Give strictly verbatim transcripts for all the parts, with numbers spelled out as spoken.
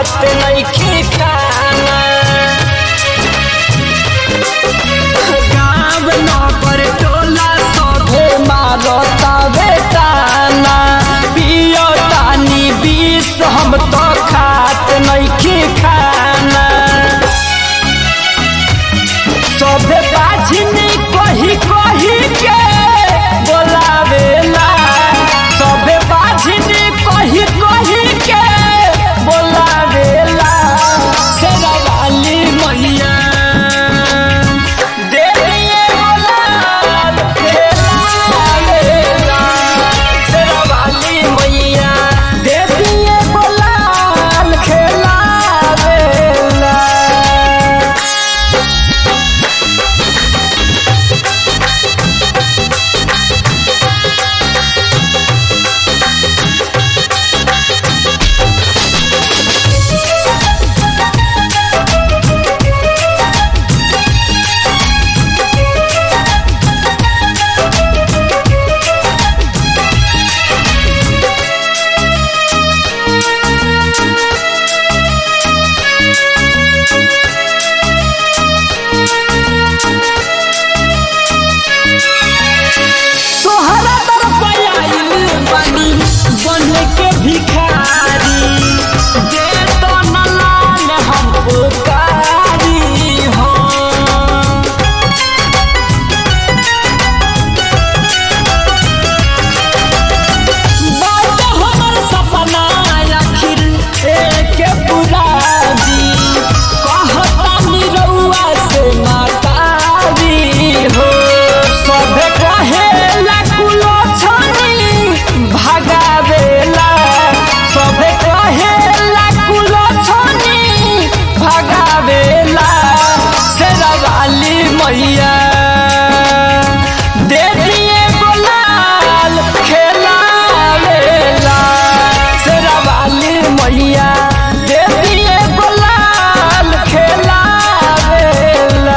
खात नइखे खाना। गाँव नगर टोला सभे मारता बेटाना। पियो तानी बीस हम तो खात नइखे खाना। सभे बाझनी कही कही के बोलावेला। सभे बाझनी कही कही के बोलावेला। शेरा वाली मैया दे दिए बोलाल खेलावेला। शेरा वाली मैया दे दिए बोलाल खेलावेला। तोहरा तरफ आइल बानी बन के भिखारी। दे तो न लाल हम पुकारी हो। बात हमर सपना आखिर एक पूरा दी। कहतानी रउआ से मातारी हो। सभे कहेला कुलो छनी भगावेला। सभे कहेला कुलो छनी भगावेला। शेरा वाली मैया दे दिए बोलाल खेलावेला। शेरा वाली मैया दे दिए बोलाल खेलावेला।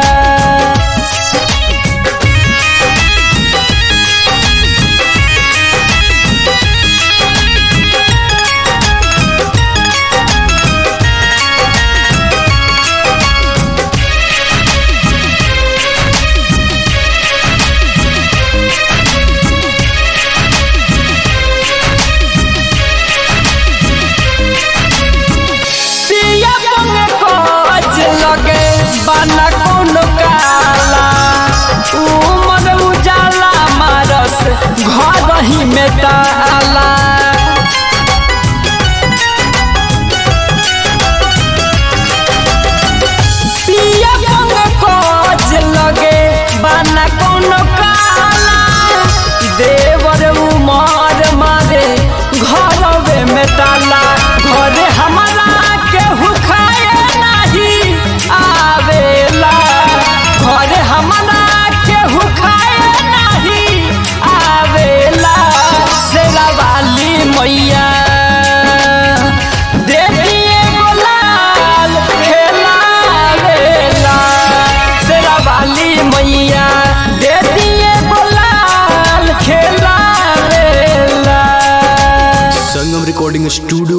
पिया बंगे कोच लगे बाना कोनो काला। उमर उजाला मारस घर ही में ताला। पिया बंगे कोच लगे बाना कोनो काला। देवर उमर मारे घरवे में ताला। घरे हमारा केहू खाए नहीं आवेला। घरे हमारा केहू खाए नहीं आवेला। शेरा वाली मैया दे दिए बोलाल खेलावेला। शेरा वाली मैया दे दिए बोलाल खेलावेला। संगम रिकॉर्डिंग स्टूडियो